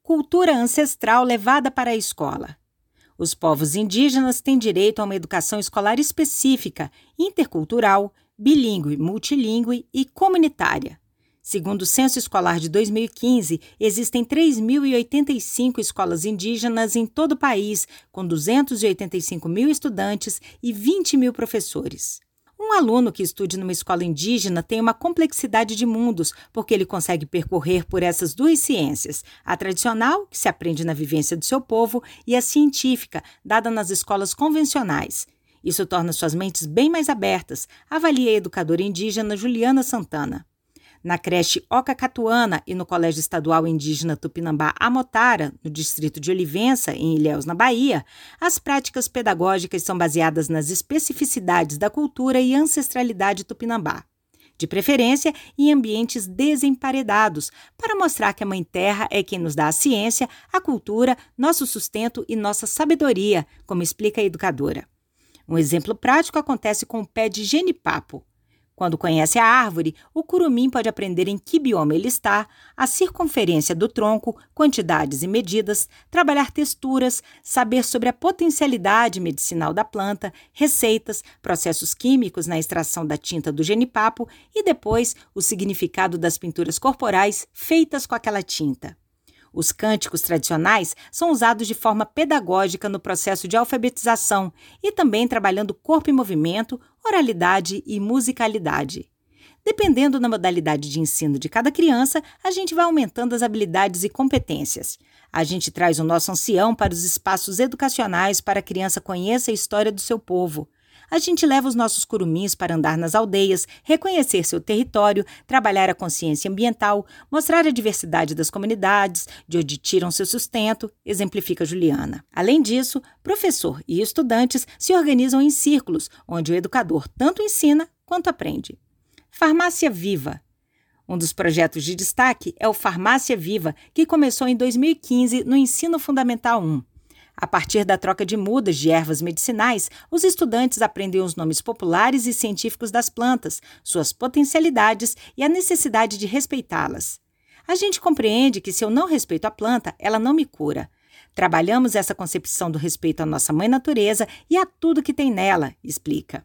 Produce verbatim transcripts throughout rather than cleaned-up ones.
Cultura ancestral levada para a escola. Os povos indígenas têm direito a uma educação escolar específica, intercultural, bilíngue, multilíngue e comunitária. Segundo o Censo Escolar de dois mil e quinze, existem três mil e oitenta e cinco escolas indígenas em todo o país, com duzentos e oitenta e cinco mil estudantes e vinte mil professores. Um aluno que estude numa escola indígena tem uma complexidade de mundos, porque ele consegue percorrer por essas duas ciências, a tradicional, que se aprende na vivência do seu povo, e a científica, dada nas escolas convencionais. Isso torna suas mentes bem mais abertas, avalia a educadora indígena Juliana Santana. Na creche Ocacatuana e no Colégio Estadual Indígena Tupinambá Amotara, no distrito de Olivença, em Ilhéus, na Bahia, as práticas pedagógicas são baseadas nas especificidades da cultura e ancestralidade tupinambá. De preferência, em ambientes desemparedados, para mostrar que a Mãe Terra é quem nos dá a ciência, a cultura, nosso sustento e nossa sabedoria, como explica a educadora. Um exemplo prático acontece com o pé de genipapo. Quando conhece a árvore, o curumim pode aprender em que bioma ele está, a circunferência do tronco, quantidades e medidas, trabalhar texturas, saber sobre a potencialidade medicinal da planta, receitas, processos químicos na extração da tinta do genipapo e depois o significado das pinturas corporais feitas com aquela tinta. Os cânticos tradicionais são usados de forma pedagógica no processo de alfabetização e também trabalhando corpo em movimento, oralidade e musicalidade. Dependendo da modalidade de ensino de cada criança, a gente vai aumentando as habilidades e competências. A gente traz o nosso ancião para os espaços educacionais para a criança conheça a história do seu povo. A gente leva os nossos curumins para andar nas aldeias, reconhecer seu território, trabalhar a consciência ambiental, mostrar a diversidade das comunidades, de onde tiram seu sustento, exemplifica Juliana. Além disso, professor e estudantes se organizam em círculos, onde o educador tanto ensina quanto aprende. Farmácia Viva. Um dos projetos de destaque é o Farmácia Viva, que começou em dois mil e quinze no Ensino Fundamental um. A partir da troca de mudas de ervas medicinais, os estudantes aprendem os nomes populares e científicos das plantas, suas potencialidades e a necessidade de respeitá-las. A gente compreende que se eu não respeito a planta, ela não me cura. Trabalhamos essa concepção do respeito à nossa mãe natureza e a tudo que tem nela, explica.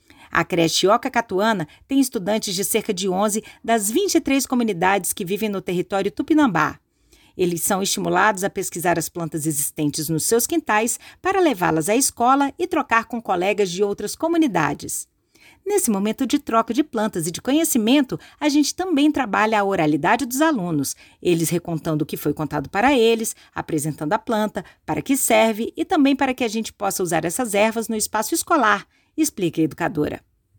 A creche Ocacatuana tem estudantes de cerca de onze das vinte e três comunidades que vivem no território tupinambá. Eles são estimulados a pesquisar as plantas existentes nos seus quintais para levá-las à escola e trocar com colegas de outras comunidades. Nesse momento de troca de plantas e de conhecimento, a gente também trabalha a oralidade dos alunos, eles recontando o que foi contado para eles, apresentando a planta, para que serve e também para que a gente possa usar essas ervas no espaço escolar, explica a educadora.